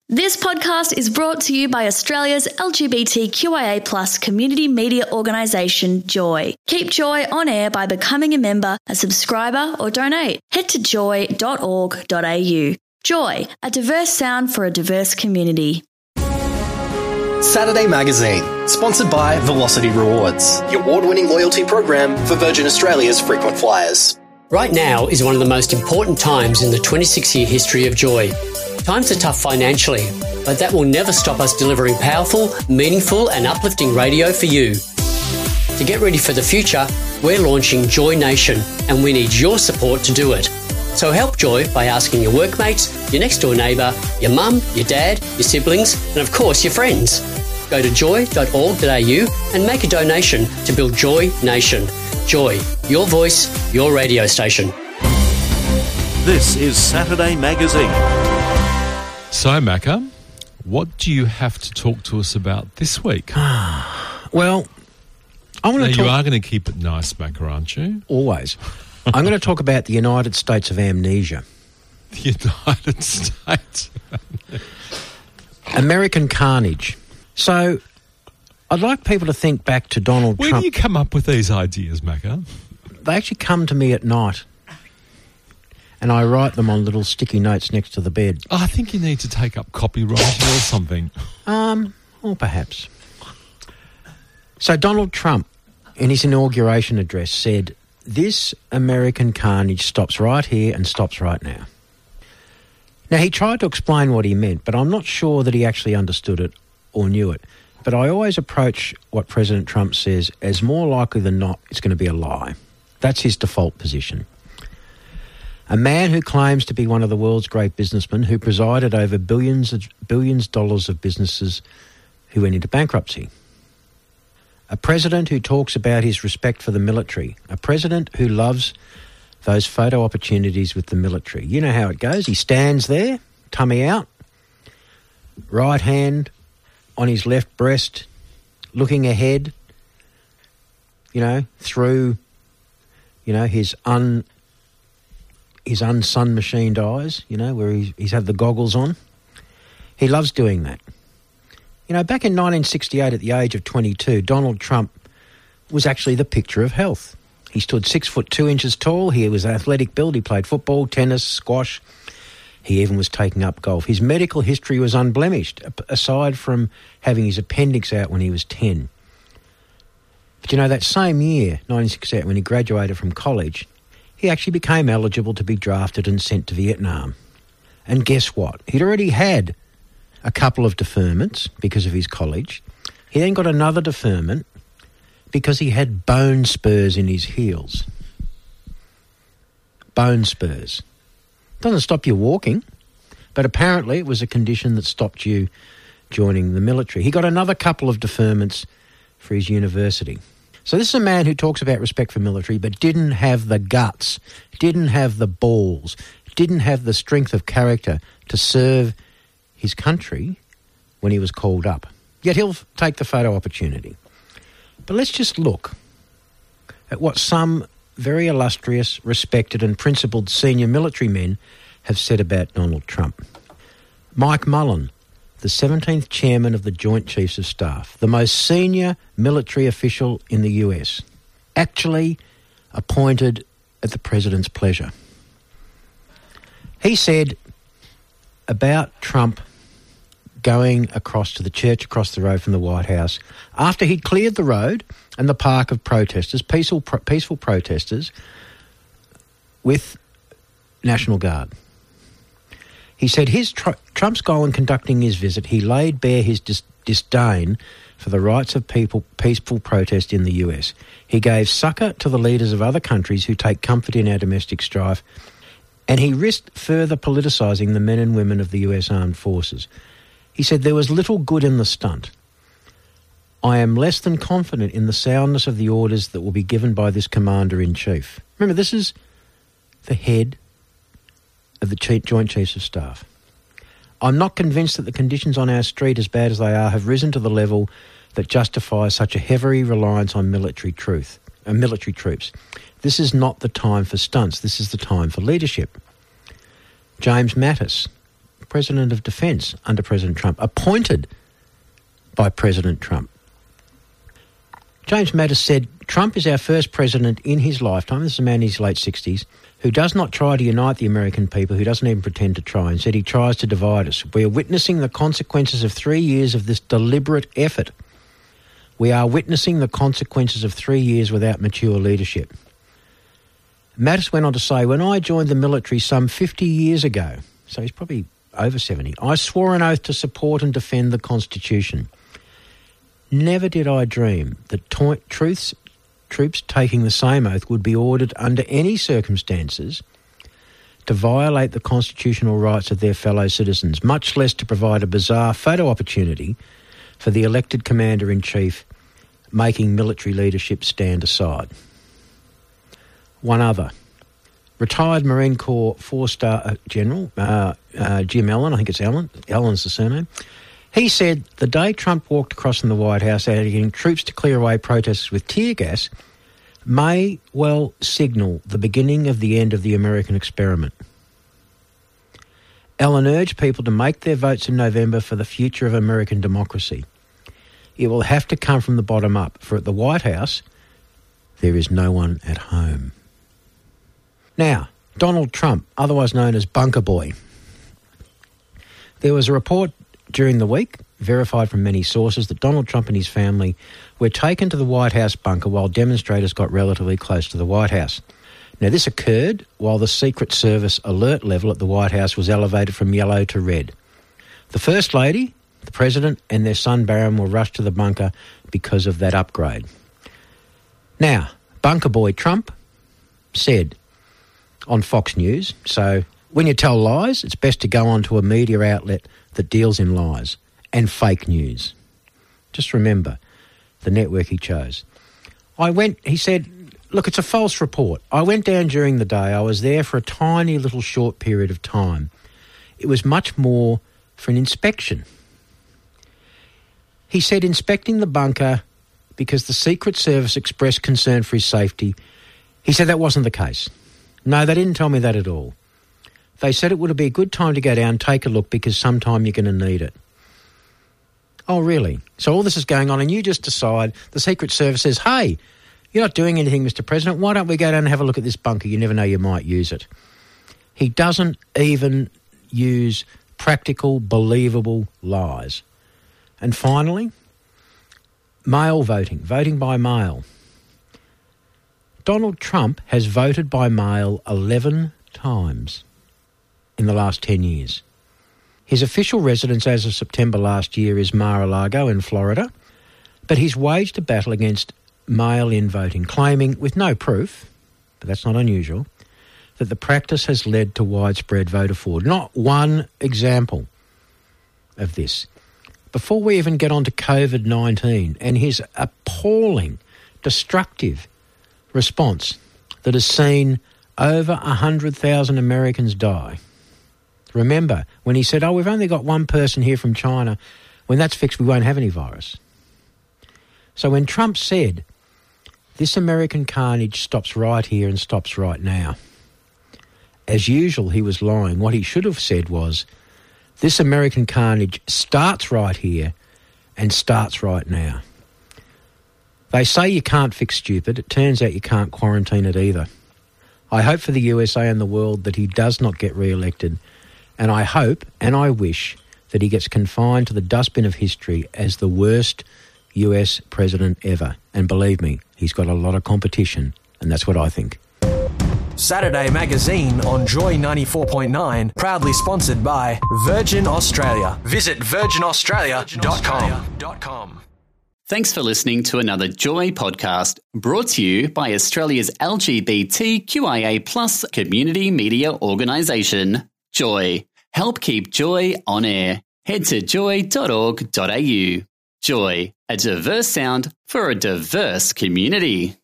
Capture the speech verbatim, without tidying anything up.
This podcast is brought to you by Australia's L G B T Q I A plus community media organisation, Joy. Keep Joy on air by becoming a member, a subscriber or donate. Head to joy dot org dot a u. Joy, a diverse sound for a diverse community. Saturday Magazine, sponsored by Velocity Rewards, the award-winning loyalty program for Virgin Australia's frequent flyers. Right now is one of the most important times in the twenty-six year history of Joy. Times are tough financially, but that will never stop us delivering powerful, meaningful and uplifting radio for you. To get ready for the future, we're launching Joy Nation and we need your support to do it. So help Joy by asking your workmates, your next door neighbour, your mum, your dad, your siblings and of course your friends. Go to joy dot org dot a u and make a donation to build Joy Nation. Joy, your voice, your radio station. This is Saturday Magazine. So, Macca, what do you have to talk to us about this week? Well, I want now, to talk... you are going to keep it nice, Macca, aren't you? Always. I'm going to talk about the United States of Amnesia. The United States. American carnage. So, I'd like people to think back to Donald Where Trump. Where do you come up with these ideas, Macca? They actually come to me at night. And I write them on little sticky notes next to the bed. Oh, I think you need to take up copywriting or something. Um, or perhaps. So Donald Trump, in his inauguration address, said, "This American carnage stops right here and stops right now." Now, he tried to explain what he meant, but I'm not sure that he actually understood it or knew it. But I always approach what President Trump says as more likely than not it's going to be a lie. That's his default position. A man who claims to be one of the world's great businessmen, who presided over billions of billions of dollars of businesses who went into bankruptcy. A president who talks about his respect for the military. A president who loves those photo opportunities with the military. You know how it goes. He stands there, tummy out, right hand on his left breast, looking ahead, you know, through, you know, his un... his un-sun machined eyes, you know, where he's, he's had the goggles on. He loves doing that. You know, back in nineteen sixty-eight, at the age of twenty-two, Donald Trump was actually the picture of health. He stood six foot two inches tall. He was athletic build. He played football, tennis, squash. He even was taking up golf. His medical history was unblemished, aside from having his appendix out when he was ten. But you know, that same year, nineteen sixty-eight, when he graduated from college, he actually became eligible to be drafted and sent to Vietnam. And guess what? He'd already had a couple of deferments because of his college. He then got another deferment because he had bone spurs in his heels. Bone spurs. Doesn't stop you walking, but apparently it was a condition that stopped you joining the military. He got another couple of deferments for his university. So this is a man who talks about respect for military but didn't have the guts, didn't have the balls, didn't have the strength of character to serve his country when he was called up. Yet he'll take the photo opportunity. But let's just look at what some very illustrious, respected and principled senior military men have said about Donald Trump. Mike Mullen, the seventeenth chairman of the Joint Chiefs of Staff, the most senior military official in the U S, actually appointed at the president's pleasure. He said about Trump going across to the church across the road from the White House, after he'd cleared the road and the park of protesters, peaceful, peaceful protesters, with National Guard. He said his tr- Trump's goal in conducting his visit, he laid bare his dis- disdain for the rights of people, peaceful protest in the U S. He gave succour to the leaders of other countries who take comfort in our domestic strife, and he risked further politicising the men and women of the U S Armed Forces. He said there was little good in the stunt. I am less than confident in the soundness of the orders that will be given by this Commander-in-Chief. Remember, this is the head of the Joint Chiefs of Staff. I'm not convinced that the conditions on our street, as bad as they are, have risen to the level that justifies such a heavy reliance on military truth, uh, military troops. This is not the time for stunts. This is the time for leadership. James Mattis, President of Defence under President Trump, appointed by President Trump. James Mattis said, Trump is our first president in his lifetime, this is a man in his late sixties, who does not try to unite the American people, who doesn't even pretend to try, and said he tries to divide us. We are witnessing the consequences of three years of this deliberate effort. We are witnessing the consequences of three years without mature leadership. Mattis went on to say, when I joined the military some fifty years ago, so he's probably over seventy, I swore an oath to support and defend the Constitution. Never did I dream that to- truths, troops taking the same oath would be ordered under any circumstances to violate the constitutional rights of their fellow citizens, much less to provide a bizarre photo opportunity for the elected Commander-in-Chief, making military leadership stand aside. One other. Retired Marine Corps four-star General, uh, uh, Jim Allen, I think it's Allen, Allen's the surname, he said the day Trump walked across from the White House getting troops to clear away protesters with tear gas may well signal the beginning of the end of the American experiment. Allen urged people to make their votes in November for the future of American democracy. It will have to come from the bottom up, for at the White House, there is no one at home. Now, Donald Trump, otherwise known as Bunker Boy. There was a report during the week, verified from many sources, that Donald Trump and his family were taken to the White House bunker while demonstrators got relatively close to the White House. Now, this occurred while the Secret Service alert level at the White House was elevated from yellow to red. The First Lady, the President and their son Barron were rushed to the bunker because of that upgrade. Now, Bunker Boy Trump said on Fox News, so when you tell lies, it's best to go on to a media outlet that deals in lies and fake news. Just remember the network he chose. I went, he said, look, it's a false report. I went down during the day. I was there for a tiny little short period of time. It was much more for an inspection. He said inspecting the bunker because the Secret Service expressed concern for his safety. He said that wasn't the case. No, they didn't tell me that at all. They said it would be a good time to go down, take a look, because sometime you're going to need it. Oh, really? So all this is going on and you just decide, the Secret Service says, hey, you're not doing anything, Mister President. Why don't we go down and have a look at this bunker? You never know, you might use it. He doesn't even use practical, believable lies. And finally, mail voting, voting by mail. Donald Trump has voted by mail eleven times in the last ten years. His official residence as of September last year is Mar-a-Lago in Florida, but he's waged a battle against mail-in voting, claiming, with no proof, but that's not unusual, that the practice has led to widespread voter fraud. Not one example of this. Before we even get on to COVID nineteen and his appalling, destructive response that has seen over one hundred thousand Americans die. Remember, when he said, oh, we've only got one person here from China, when that's fixed, we won't have any virus. So when Trump said, this American carnage stops right here and stops right now, as usual, he was lying. What he should have said was, this American carnage starts right here and starts right now. They say you can't fix stupid. It turns out you can't quarantine it either. I hope for the U S A and the world that he does not get re-elected, and I hope and I wish that he gets confined to the dustbin of history as the worst U S president ever. And believe me, he's got a lot of competition, and that's what I think. Saturday Magazine on Joy ninety-four point nine, proudly sponsored by Virgin Australia. Visit virgin australia dot com. Thanks for listening to another Joy podcast, brought to you by Australia's L G B T Q I A plus community media organisation, Joy. Help keep Joy on air. Head to joy dot org dot a u. Joy, a diverse sound for a diverse community.